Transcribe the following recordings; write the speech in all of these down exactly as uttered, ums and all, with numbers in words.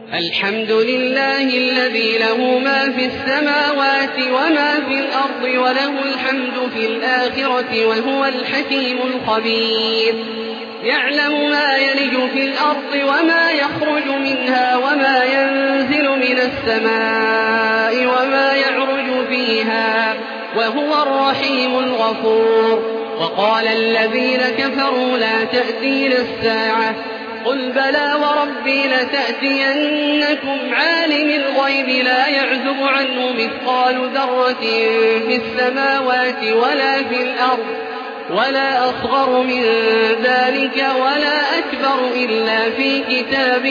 الحمد لله الذي له ما في السماوات وما في الأرض وله الحمد في الآخرة وهو الحكيم الخبير. يعلم ما يلج في الأرض وما يخرج منها وما ينزل من السماء وما يعرج فيها وهو الرحيم الغفور. وقال الذين كفروا لا تأتينا الساعة قل بلى وربي لتأتينكم عالم الغيب لا يعزب عنه مثقال ذرة في السماوات ولا في الأرض ولا أصغر من ذلك ولا أكبر إلا في كتاب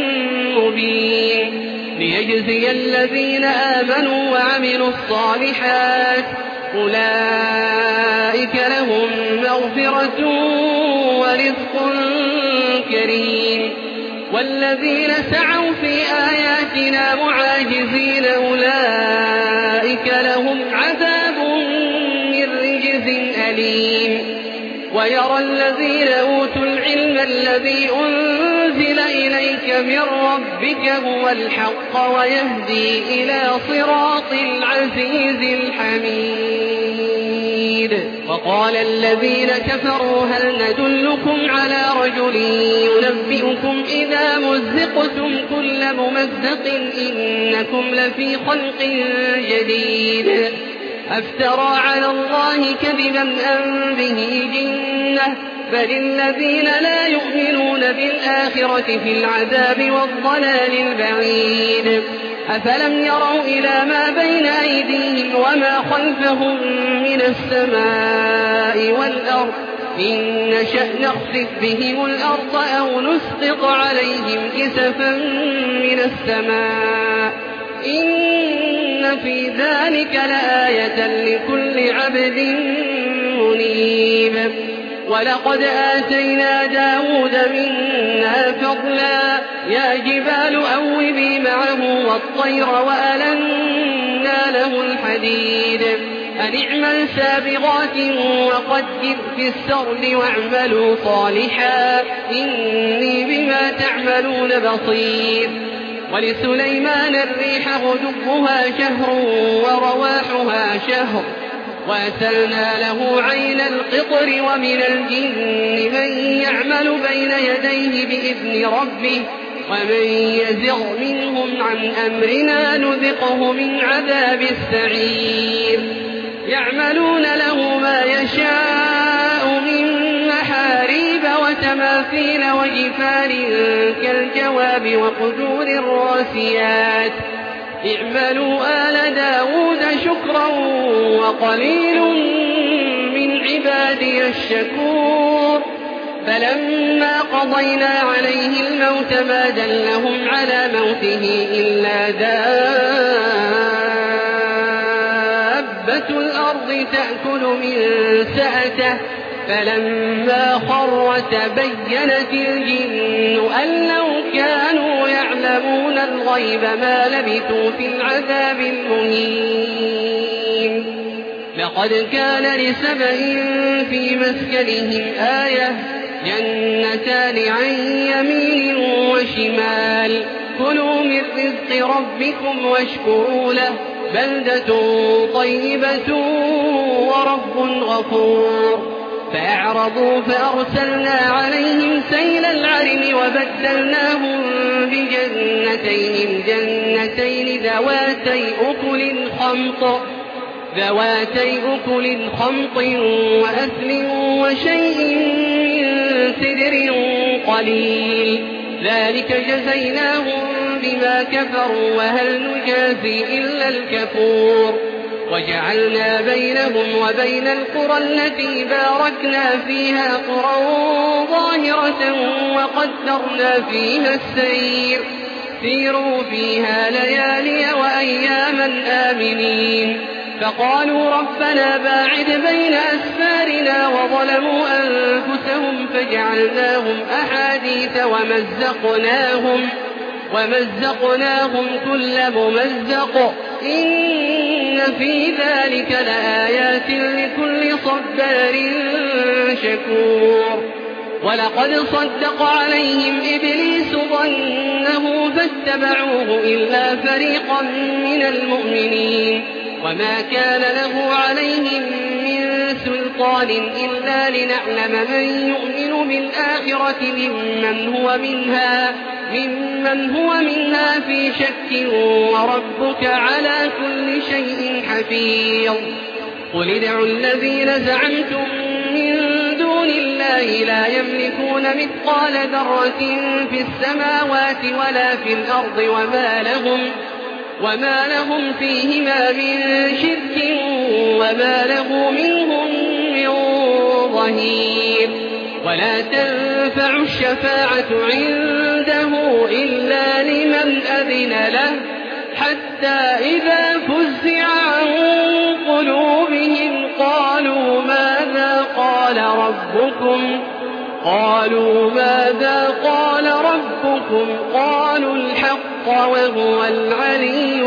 مبين ليجزي الذين آمنوا وعملوا الصالحات أولئك لهم مغفرة ورزق كريم. والذين سعوا في آياتنا معاجزين أولئك لهم عذاب من رجز أليم. ويرى الذين أوتوا العلم الذي أنزل إليك من ربك هو الحق ويهدي إلى صراط العزيز الحميد. وقال الذين كفروا هل ندلكم على رجل ينبئكم إذا مزقتم كل ممزق إنكم لفي خلق جديد أفترى على الله كذبا أم به جنة بل الذين لا يؤمنون بالآخرة في العذاب والضلال البعيد. أفلم يروا إلى ما بين أيديهم وما خلفهم من السماء والأرض إن نشأ نخسف بهم الأرض أو نسقط عليهم كسفا من السماء إن في ذلك لآية لكل عبد منيب. ولقد آتينا داود منا فضلا يا جبال أوبي معه والطير وألنا له الحديد أن اعمل سابغات وقدر في السرد واعملوا صالحا إني بما تعملون بصير. ولسليمان الريح غدوها شهر ورواحها شهر وأسلنا له عين القطر ومن الجن من يعمل بين يديه بإذن ربه ومن يزغ منهم عن أمرنا نذقه من عذاب السعير. يعملون له ما يشاء من محاريب وتماثيل وجفان كالجواب وقدور الراسيات اعملوا آل داود شكرا وقليل من عبادي الشكور. فلما قضينا عليه الموت ما دلهم على موته إلا دابة الأرض تأكل من سأته فلما خر تبينت الجن أن لو كانوا يعلمون الغيب ما لبثوا في العذاب المهين. لقد كان لسبإ في مسكنهم آية جنتان عن يمين وشمال كلوا من رزق ربكم واشكروا له بلدة طيبة ورب غفور. فأعرضوا فأرسلنا عليهم سيل العرم وبدلناهم بجنتين جنتين ذواتي أكل خمط ذواتي أكل خمط وأثل وشيء من سدر قليل ذلك جزيناهم بما كفروا وهل نجازي إلا الكفور. وجعلنا بينهم وبين القرى التي باركنا فيها قرى ظاهرة وقدرنا فيها السير سيروا فيها ليالي وأياما آمنين. فقالوا ربنا باعد بين أسفارنا وظلموا أنفسهم فجعلناهم أحاديث ومزقناهم ومزقناهم كل ممزق إن في ذلك لآيات لكل صبار شكور. ولقد صدق عليهم إبليس ظنه فاتبعوه إلا فريقا من المؤمنين وما كان له عليهم من سلطان إلا لنعلم من يؤمن بالآخرة ممن هو منها ممن هو منها في شك وربك على كل شيء حفيظ قل ادعوا الذين زعمتم من دون الله لا يملكون مثقال ذرة في السماوات ولا في الأرض وما لهم وما لهم فيهما من شرك وما له منهم من ظهير ولا تنفع الشفاعة عنده إلا لمن أذن له حتى إذا فزع عن قلوبهم قالوا ماذا قال ربكم قالوا ماذا قال ربكم قالوا الحق وهو العلي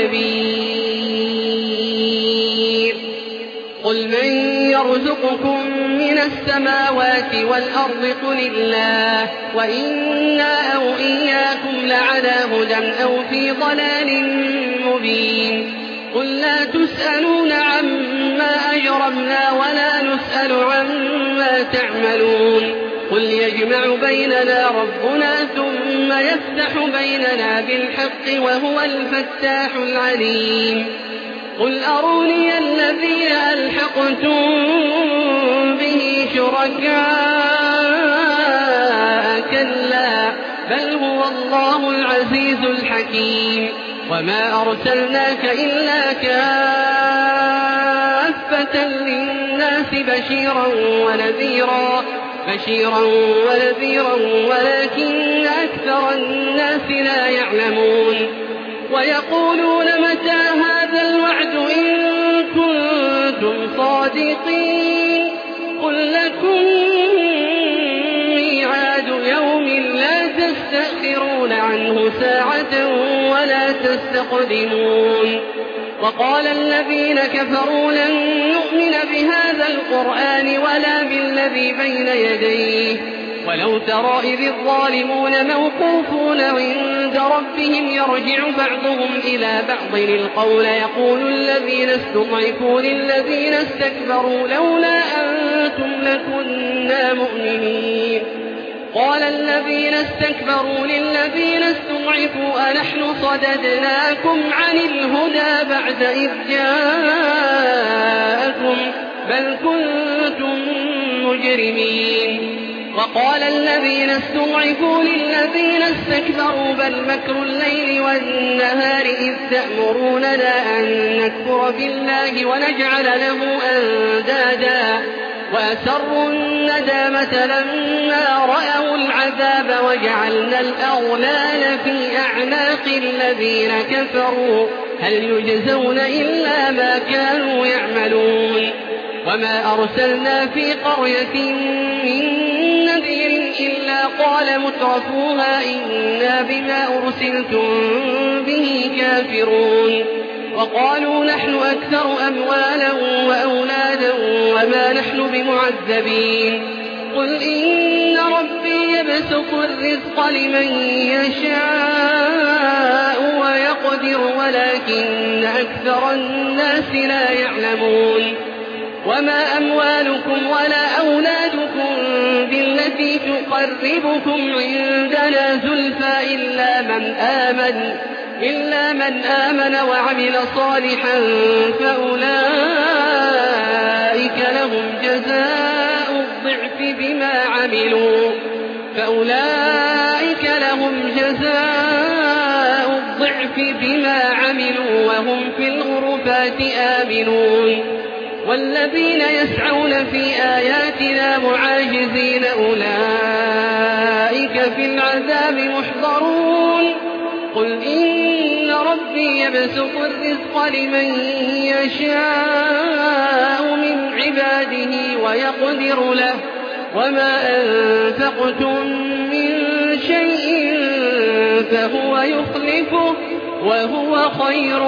الكبير قل من يرزقكم من السماوات والأرض قل الله وإنا أو إياكم لعلى هدى أو في ضلال مبين قل لا تسألون عما أجرمنا ولا نسأل عما تعملون قل يجمع بيننا ربنا ثم يفتح بيننا بالحق وهو الفتاح العليم قل أروني الذين ألحقتم به شركاء كلا بل هو الله العزيز الحكيم وما أرسلناك إلا كافة للناس بشيرا ونذيرا بشيرا ونذيرا ولكن أكثر الناس لا يعلمون ويقولون متى هذا الوعد إن كنتم صادقين قل لكم ميعاد يوم لا تستأخرون عنه ساعة ولا تستقدمون وقال الذين كفروا لن نؤمن بهذا القرآن ولا بالذي بين يديه ولو ترى إذ الظالمون موقوفون عند ربهم يرجع بعضهم إلى بعض القول يقول الذين استضعفوا للذين استكبروا لولا أنتم لكنا مؤمنين قال الذين استكبروا للذين استضعفوا أنحن صددناكم عن الهدى بعد إذ جاءكم بل كنتم مجرمين وقال الذين استضعفوا للذين استكبروا بل مكر الليل والنهار إذ تأمروننا أن نكفر بالله ونجعل له أندادا وأسروا الندامة لما رأوا العذاب وجعلنا الأغلال في أعناق الذين كفروا هل يجزون إلا ما كانوا يعملون وما أرسلنا في قرية من نذير إلا قال مترفوها إنا بما أرسلتم به كافرون وقالوا نحن أكثر أموالا وأولادا وما نحن بمعذبين قل إن ربي يبسط الرزق لمن يشاء ويقدر ولكن أكثر الناس لا يعلمون وما أموالكم ولا أولادكم بالتي تقربكم عندنا زلفى إلا من آمن إلا من آمن وعمل صالحا فأولئك لهم جزاء الضعف بما عملوا فأولئك لهم جزاء الضعف بما عملوا وهم في الغرفات آمنون والذين يسعون في آياتنا معاجزين أولئك في العذاب محضرون قل إن ربي يبسط الرزق لمن يشاء من عباده ويقدر له وما أنفقتم من شيء فهو يخلفه وهو خير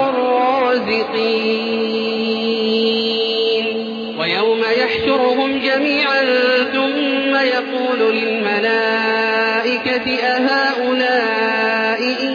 الرازقين ويوم يحشرهم جميعا ثم يقول للملائكة أهؤلاء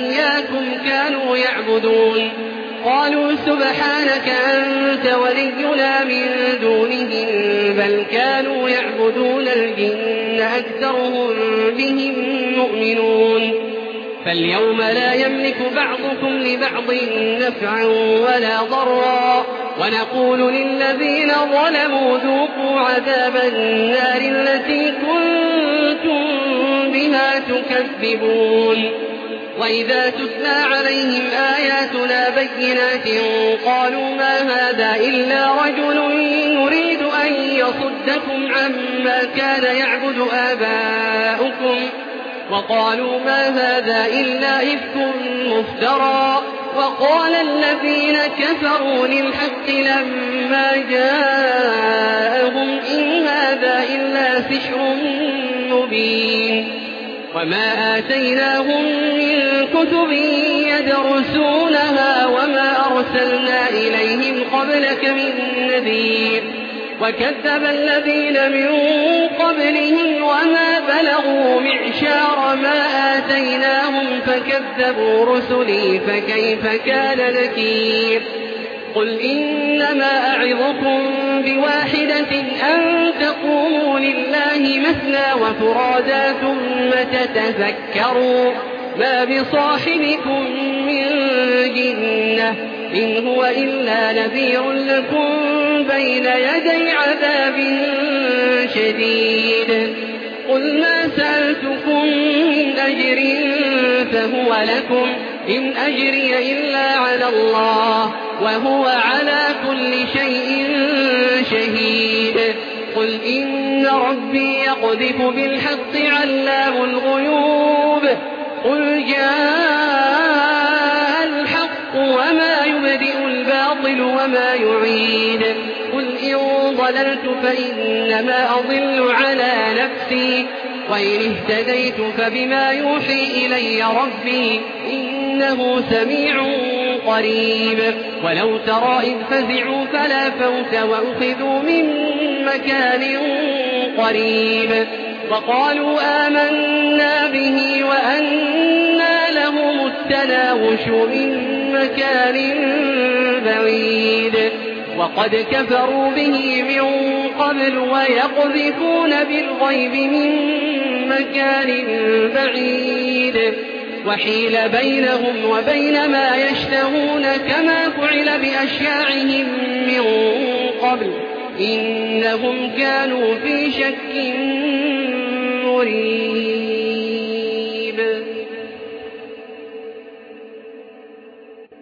يعبدون قالوا سبحانك أنت ولينا من دونهم بل كانوا يعبدون الجن أكثرهم بهم مؤمنون فاليوم لا يملك بعضكم لبعض نفعا ولا ضرا ونقول للذين ظلموا ذوقوا عذاب النار التي كنتم بها تكذبون وإذا تتلى عليهم آياتنا بينات قالوا ما هذا إلا رجل يريد أن يصدكم عما كان يعبد آباؤكم وقالوا ما هذا إلا إفك مفترى وقال الذين كفروا للحق لما جاءهم إن هذا إلا سحر مبين وما آتيناهم من كتب يدرسونها وما أرسلنا إليهم قبلك من نذير وكذب الذين من قبلهم وما بلغوا معشار ما آتيناهم فكذبوا رسلي فكيف كان نكير قل إنما أعظكم بواحدة أن تقوموا لله مثنى وفرادا ثم تتذكروا ما بصاحبكم من جنة إن هو إلا نذير لكم بين يدي عذاب شديد قل ما سألتكم من أجر فهو لكم إن أجري إلا على الله وهو على كل شيء شهيد قل إن ربي يقذف بالحق علام الغيوب قل جاء الحق وما يبدئ الباطل وما يعيد قل إن ضللت فإنما أضل على نفسي وإن اهتديت فبما يوحي إلي ربي إنه سميع قريب ولو ترى إذ فزعوا فلا فوت وأخذوا من مكان قريب وقالوا آمنا به وأنى لهم التناوش من مكان بعيد وقد كفروا به من قبل ويقذفون بالغيب من مكان بعيد وحيل بينهم وبين ما يشتهون كما فعل بأشياعهم من قبل إنهم كانوا في شك مريب.